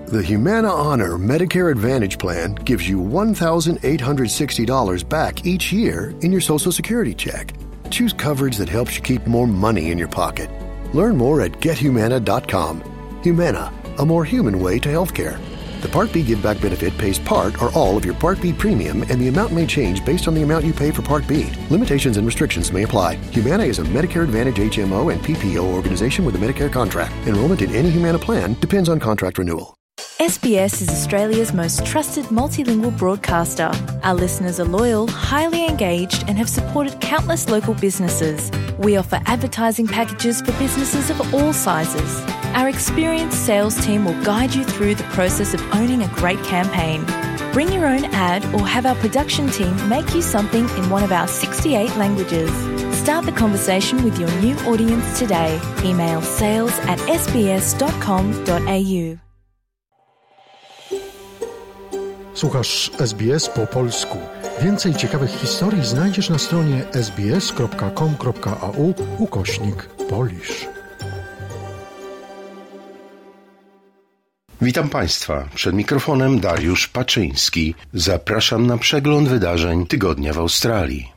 The Humana Honor Medicare Advantage Plan gives you $1,860 back each year in your Social Security check. Choose coverage that helps you keep more money in your pocket. Learn more at gethumana.com. Humana, a more human way to healthcare. The Part B Give Back benefit pays part or all of your Part B premium, and the amount may change based on the amount you pay for Part B. Limitations and restrictions may apply. Humana is a Medicare Advantage HMO and PPO organization with a Medicare contract. Enrollment in any Humana plan depends on contract renewal. SBS is Australia's most trusted multilingual broadcaster. Our listeners are loyal, highly engaged, and have supported countless local businesses. We offer advertising packages for businesses of all sizes. Our experienced sales team will guide you through the process of owning a great campaign. Bring your own ad or have our production team make you something in one of our 68 languages. Start the conversation with your new audience today. Email sales@sbs.com.au. Słuchasz SBS po polsku. Więcej ciekawych historii znajdziesz na stronie sbs.com.au/Polish. Witam Państwa. Przed mikrofonem Dariusz Paczyński. Zapraszam na przegląd wydarzeń tygodnia w Australii.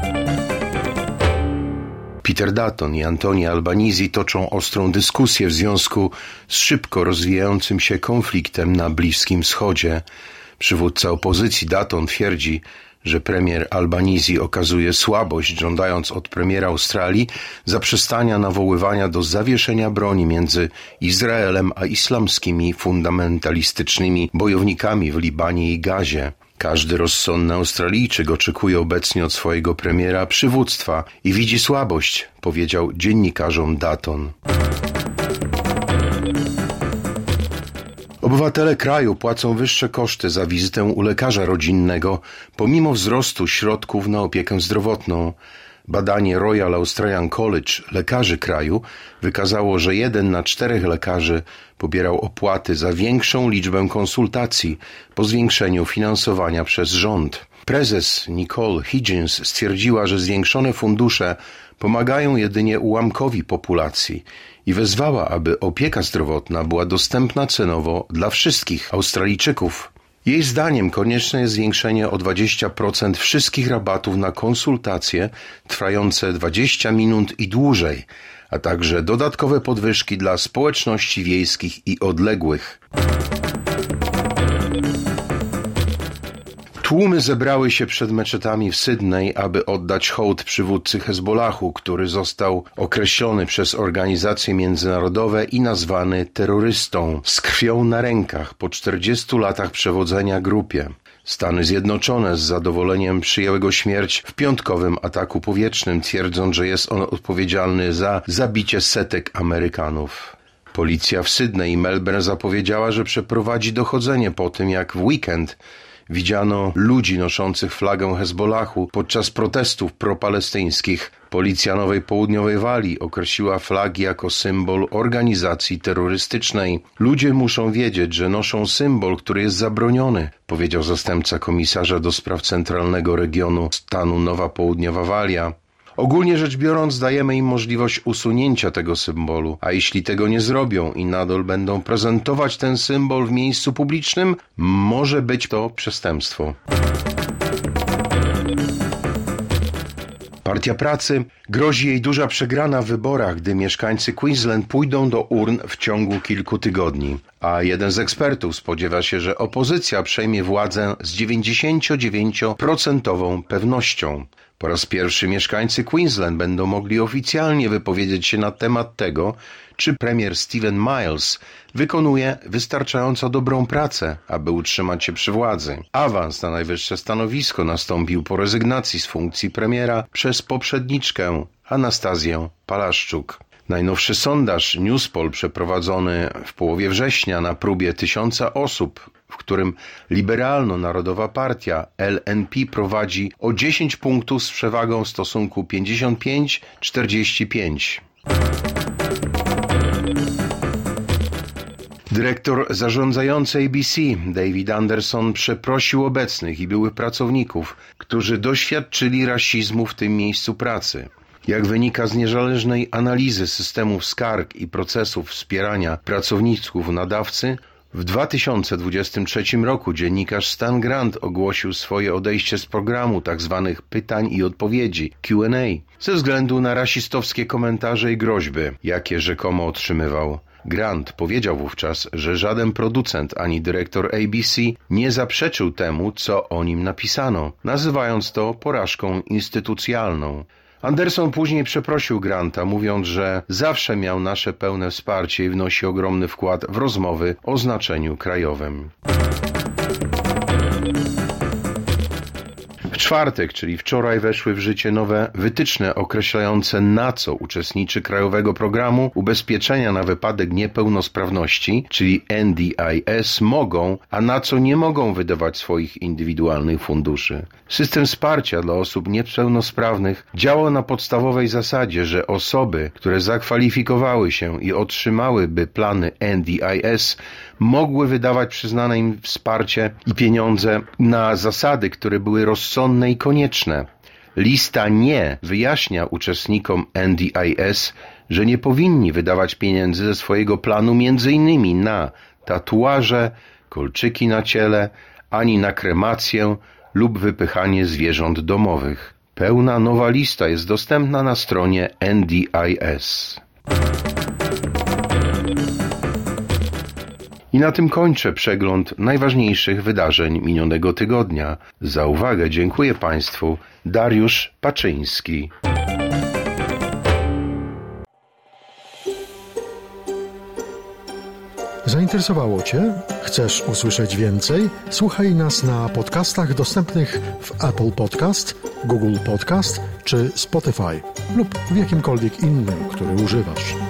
Peter Dutton i Anthony Albanese toczą ostrą dyskusję w związku z szybko rozwijającym się konfliktem na Bliskim Wschodzie. Przywódca opozycji Dutton twierdzi, że premier Albanese okazuje słabość, żądając od premiera Australii zaprzestania nawoływania do zawieszenia broni między Izraelem a islamskimi fundamentalistycznymi bojownikami w Libanie i Gazie. Każdy rozsądny Australijczyk oczekuje obecnie od swojego premiera przywództwa i widzi słabość, powiedział dziennikarzom Dutton. Obywatele kraju płacą wyższe koszty za wizytę u lekarza rodzinnego, pomimo wzrostu środków na opiekę zdrowotną. Badanie Royal Australian College lekarzy kraju wykazało, że 1 na 4 lekarzy pobierał opłaty za większą liczbę konsultacji po zwiększeniu finansowania przez rząd. Prezes Nicole Higgins stwierdziła, że zwiększone fundusze pomagają jedynie ułamkowi populacji i wezwała, aby opieka zdrowotna była dostępna cenowo dla wszystkich Australijczyków. Jej zdaniem konieczne jest zwiększenie o 20% wszystkich rabatów na konsultacje trwające 20 minut i dłużej, a także dodatkowe podwyżki dla społeczności wiejskich i odległych. Tłumy zebrały się przed meczetami w Sydney, aby oddać hołd przywódcy Hezbollahu, który został określony przez organizacje międzynarodowe i nazwany terrorystą, z krwią na rękach po 40 latach przewodzenia grupie. Stany Zjednoczone z zadowoleniem przyjęły jego śmierć w piątkowym ataku powietrznym, twierdząc, że jest on odpowiedzialny za zabicie setek Amerykanów. Policja w Sydney i Melbourne zapowiedziała, że przeprowadzi dochodzenie po tym, jak w weekend widziano ludzi noszących flagę Hezbollahu podczas protestów propalestyńskich. Policja Nowej Południowej Walii określiła flagi jako symbol organizacji terrorystycznej. Ludzie muszą wiedzieć, że noszą symbol, który jest zabroniony, powiedział zastępca komisarza do spraw centralnego regionu stanu Nowa Południowa Walia. Ogólnie rzecz biorąc, dajemy im możliwość usunięcia tego symbolu, a jeśli tego nie zrobią i nadal będą prezentować ten symbol w miejscu publicznym, może być to przestępstwo. Partia Pracy grozi jej duża przegrana w wyborach, gdy mieszkańcy Queensland pójdą do urn w ciągu kilku tygodni, a jeden z ekspertów spodziewa się, że opozycja przejmie władzę z 99% pewnością. Po raz pierwszy mieszkańcy Queensland będą mogli oficjalnie wypowiedzieć się na temat tego, czy premier Stephen Miles wykonuje wystarczająco dobrą pracę, aby utrzymać się przy władzy. Awans na najwyższe stanowisko nastąpił po rezygnacji z funkcji premiera przez poprzedniczkę Anastazję Palaszczuk. Najnowszy sondaż Newspoll przeprowadzony w połowie września na próbie 1000 osób, w którym liberalno-narodowa partia LNP prowadzi o 10 punktów z przewagą w stosunku 55-45. Dyrektor zarządzający ABC David Anderson przeprosił obecnych i byłych pracowników, którzy doświadczyli rasizmu w tym miejscu pracy. Jak wynika z niezależnej analizy systemów skarg i procesów wspierania pracowników nadawcy, W 2023 roku dziennikarz Stan Grant ogłosił swoje odejście z programu tzw. pytań i odpowiedzi Q&A ze względu na rasistowskie komentarze i groźby, jakie rzekomo otrzymywał. Grant powiedział wówczas, że żaden producent ani dyrektor ABC nie zaprzeczył temu, co o nim napisano, nazywając to porażką instytucjalną. Anderson później przeprosił Granta, mówiąc, że zawsze miał nasze pełne wsparcie i wnosi ogromny wkład w rozmowy o znaczeniu krajowym. W czwartek, czyli wczoraj, weszły w życie nowe wytyczne określające, na co uczestnicy Krajowego Programu Ubezpieczenia na wypadek niepełnosprawności, czyli NDIS, mogą, a na co nie mogą wydawać swoich indywidualnych funduszy. System wsparcia dla osób niepełnosprawnych działa na podstawowej zasadzie, że osoby, które zakwalifikowały się i otrzymałyby plany NDIS, mogły wydawać przyznane im wsparcie i pieniądze na zasady, które były rozsądne i konieczne. Lista nie wyjaśnia uczestnikom NDIS, że nie powinni wydawać pieniędzy ze swojego planu m.in. na tatuaże, kolczyki na ciele, ani na kremację lub wypychanie zwierząt domowych. Pełna nowa lista jest dostępna na stronie NDIS. I na tym kończę przegląd najważniejszych wydarzeń minionego tygodnia. Za uwagę dziękuję Państwu. Dariusz Paczyński. Zainteresowało Cię? Chcesz usłyszeć więcej? Słuchaj nas na podcastach dostępnych w Apple Podcast, Google Podcast czy Spotify lub w jakimkolwiek innym, który używasz.